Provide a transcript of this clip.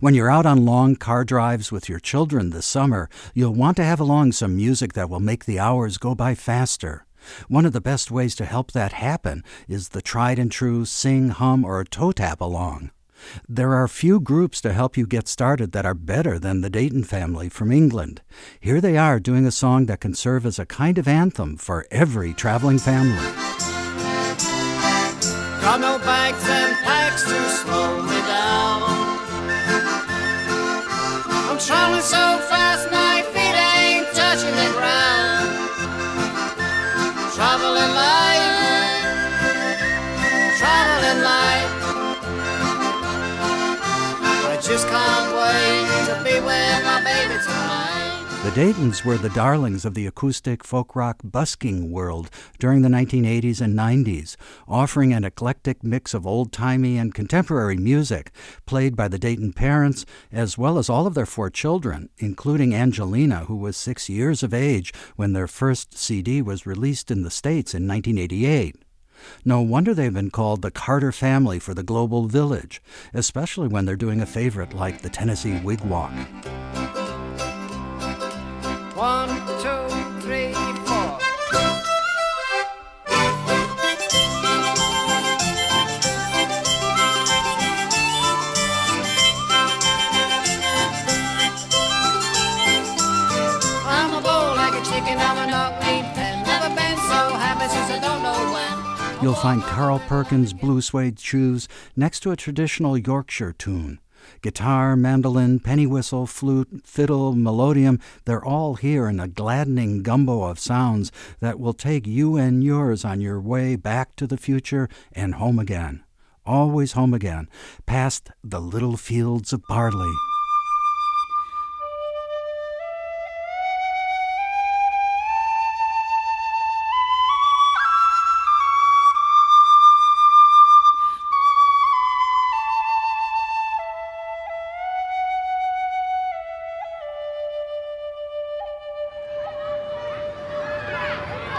When you're out on long car drives with your children this summer, you'll want to have along some music that will make the hours go by faster. One of the best ways to help that happen is the tried and true sing, hum, or toe tap along. There are few groups to help you get started that are better than the Dayton Family from England. Here they are doing a song that can serve as a kind of anthem for every traveling family. Got no bags and packs to slow me down. I'm traveling so fast my feet ain't touching the ground. Traveling light. I just can't wait to be with my baby tonight. The Daytons were the darlings of the acoustic folk rock busking world during the 1980s and 90s, offering an eclectic mix of old-timey and contemporary music played by the Dayton parents as well as all of their 4 children, including Angelina, who was 6 years of age when their first CD was released in the States in 1988. No wonder they've been called the Carter family for the global village, especially when they're doing a favorite like the Tennessee Wigwam. 1, 2, 3, 4. I'm a bull like a chicken, I'm a knock-kneed pen. Never been so happy since I don't know when. You'll find Carl Perkins' blue suede shoes next to a traditional Yorkshire tune. Guitar, mandolin, penny whistle, flute, fiddle, melodeon, they're all here in a gladdening gumbo of sounds that will take you and yours on your way back to the future and home again. Always home again, past the little fields of barley.